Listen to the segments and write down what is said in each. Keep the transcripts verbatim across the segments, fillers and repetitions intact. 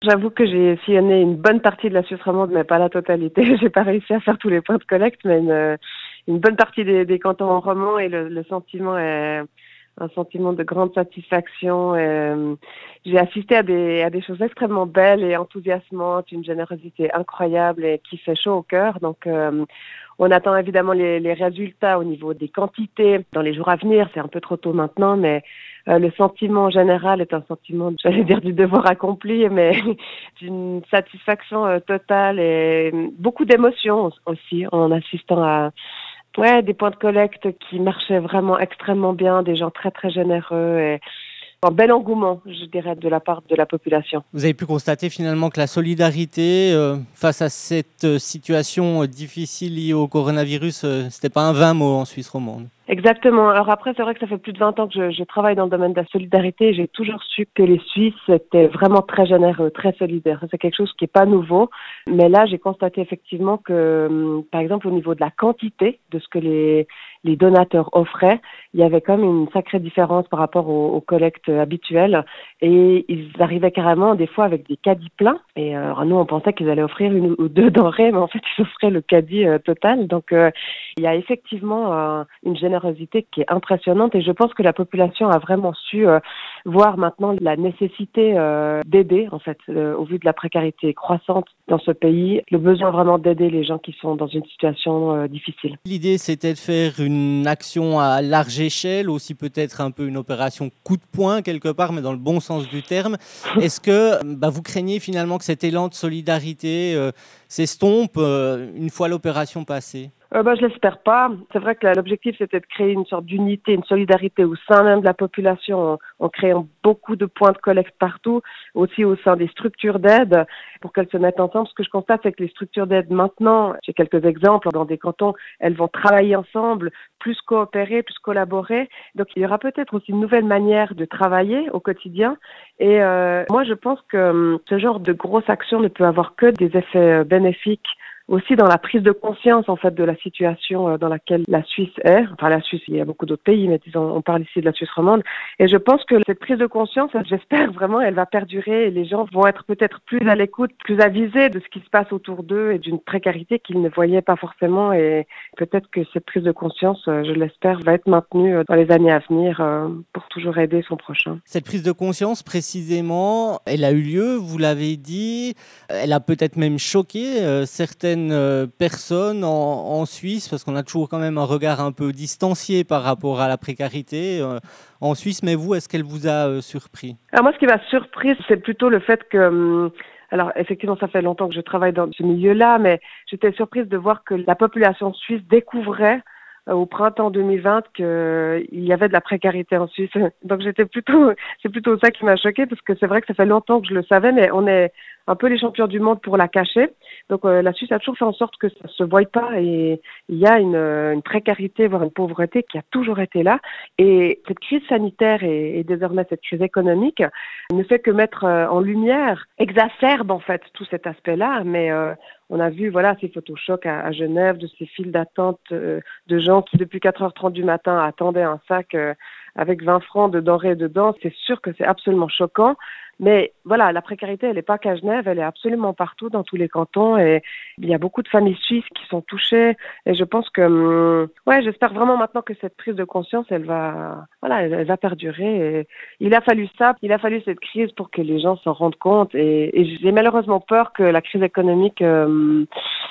J'avoue que j'ai sillonné une bonne partie de la Suisse romande, mais pas la totalité. J'ai pas réussi à faire tous les points de collecte, mais une, une bonne partie des, des cantons romands, et le, le sentiment est un sentiment de grande satisfaction. Et, j'ai assisté à des, à des choses extrêmement belles et enthousiasmantes, une générosité incroyable et qui fait chaud au cœur. Donc, euh, on attend évidemment les, les résultats au niveau des quantités dans les jours à venir. C'est un peu trop tôt maintenant, mais euh, le sentiment général est un sentiment, j'allais dire, du devoir accompli, mais d'une satisfaction euh, totale et beaucoup d'émotions aussi en assistant à ouais, des points de collecte qui marchaient vraiment extrêmement bien, des gens très très généreux et un bel engouement, je dirais, de la part de la population. Vous avez pu constater finalement que la solidarité euh, face à cette euh, situation euh, difficile liée au coronavirus, euh, c'était pas un vain mot en Suisse romande. Exactement. Alors après, c'est vrai que ça fait plus de vingt ans que je, je travaille dans le domaine de la solidarité et j'ai toujours su que les Suisses étaient vraiment très généreux, très solidaires. C'est quelque chose qui n'est pas nouveau. Mais là, j'ai constaté effectivement que, par exemple, au niveau de la quantité de ce que les, les donateurs offraient, il y avait comme une sacrée différence par rapport aux, aux collectes habituelles. Et ils arrivaient carrément des fois avec des caddies pleins. Et euh, alors nous, on pensait qu'ils allaient offrir une ou deux denrées, mais en fait, ils offraient le caddie euh, total. Donc, euh, il y a effectivement euh, une générosité qui est impressionnante et je pense que la population a vraiment su euh, voir maintenant la nécessité euh, d'aider en fait euh, au vu de la précarité croissante dans ce pays, le besoin vraiment d'aider les gens qui sont dans une situation euh, difficile. L'idée, c'était de faire une action à large échelle, aussi peut-être un peu une opération coup de poing quelque part, mais dans le bon sens du terme. Est-ce que bah, vous craignez finalement que cet élan de solidarité euh, s'estompe euh, une fois l'opération passée ? Euh, bah, je l'espère pas. C'est vrai que l'objectif, c'était de créer une sorte d'unité, une solidarité au sein même de la population, en, en créant beaucoup de points de collecte partout, aussi au sein des structures d'aide, pour qu'elles se mettent ensemble. Ce que je constate, c'est que les structures d'aide maintenant, j'ai quelques exemples, dans des cantons, elles vont travailler ensemble, plus coopérer, plus collaborer. Donc, il y aura peut-être aussi une nouvelle manière de travailler au quotidien. Et euh, moi, je pense que hum, ce genre de grosse action ne peut avoir que des effets euh, bénéfiques aussi dans la prise de conscience en fait de la situation dans laquelle la Suisse est. Enfin la Suisse, il y a beaucoup d'autres pays, mais disons on parle ici de la Suisse romande. Et je pense que cette prise de conscience, j'espère vraiment, elle va perdurer et les gens vont être peut-être plus à l'écoute, plus avisés de ce qui se passe autour d'eux et d'une précarité qu'ils ne voyaient pas forcément. Et peut-être que cette prise de conscience, je l'espère, va être maintenue dans les années à venir pour toujours aider son prochain. Cette prise de conscience, précisément, elle a eu lieu, vous l'avez dit, elle a peut-être même choqué euh, certaines personnes en, en Suisse, parce qu'on a toujours quand même un regard un peu distancié par rapport à la précarité euh, en Suisse. Mais vous, est-ce qu'elle vous a euh, surpris ? Alors moi, ce qui m'a surpris, c'est plutôt le fait que... Hum, alors effectivement, ça fait longtemps que je travaille dans ce milieu-là, mais j'étais surprise de voir que la population suisse découvrait euh, au printemps deux mille vingt qu'il euh, y avait de la précarité en Suisse. Donc j'étais plutôt, c'est plutôt ça qui m'a choquée, parce que c'est vrai que ça fait longtemps que je le savais, mais on est un peu les champions du monde pour la cacher. Donc euh, la Suisse a toujours fait en sorte que ça se voie pas et il y a une, une précarité, voire une pauvreté qui a toujours été là. Et cette crise sanitaire et, et désormais cette crise économique ne fait que mettre euh, en lumière, exacerbe en fait tout cet aspect-là. Mais euh, on a vu voilà ces photochocs à, à Genève de ces files d'attente euh, de gens qui depuis quatre heures trente du matin attendaient un sac euh, avec vingt francs de denrées dedans. C'est sûr que c'est absolument choquant. Mais voilà, la précarité, elle n'est pas qu'à Genève, elle est absolument partout dans tous les cantons et il y a beaucoup de familles suisses qui sont touchées et je pense que, ouais, j'espère vraiment maintenant que cette prise de conscience, elle va, voilà, elle, elle va perdurer. Et il a fallu ça, il a fallu cette crise pour que les gens s'en rendent compte et, et j'ai malheureusement peur que la crise économique euh,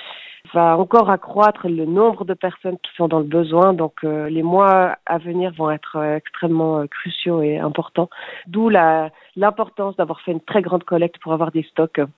va encore accroître le nombre de personnes qui sont dans le besoin. Donc euh, les mois à venir vont être euh, extrêmement euh, cruciaux et importants. D'où la, l'importance d'avoir fait une très grande collecte pour avoir des stocks.